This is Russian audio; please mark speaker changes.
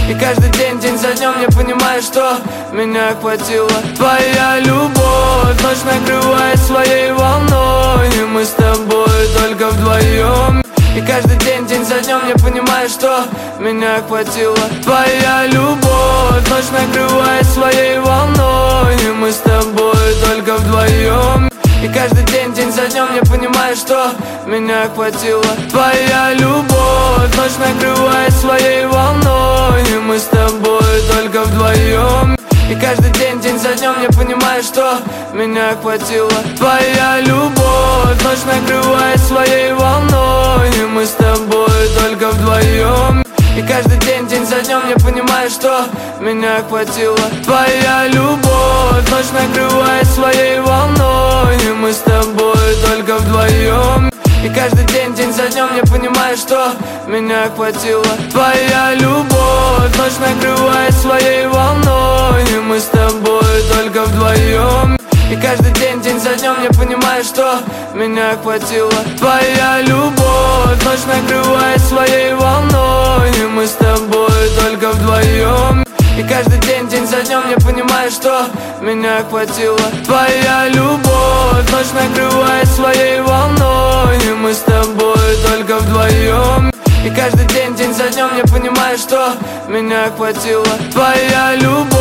Speaker 1: И каждый день, день за днем я понимаю, что меня охватила твоя любовь. Ночь накрывает своей волной, и мы с тобой только вдвоем. И каждый день, день за днем я понимаю, что меня охватила твоя любовь. Ночь накрывает своей волной, и мы с тобой только вдвоем. И каждый день, день за днем я понимаю, что меня охватила твоя любовь. Ночь накрывает своей волной, и мы с тобой только вдвоем. И каждый день, день за днем я понимаю, что меня охватила твоя любовь. Ночь накрывает своей волной, и мы с тобой только вдвоем. И каждый день, день за днем я понимаю, что меня охватила твоя любовь. Ночь накрывает своей волной, и мы с тобой только вдвоем. И каждый день, день за днем я понимаю, что меня охватила твоя любовь. Ночь накрывает своей волной, и мы с тобой только вдвоем. И каждый день, день за днем я понимаю, что меня охватила твоя любовь. Ночь накрывает своей волной, и мы с тобой только вдвоем. И каждый день, день за днем я понимаю, что меня охватила твоя любовь. Ночь накрывает своей волной, и мы с тобой только вдвоем. И каждый день, день за днем я понимаю, что меня охватила твоя любовь.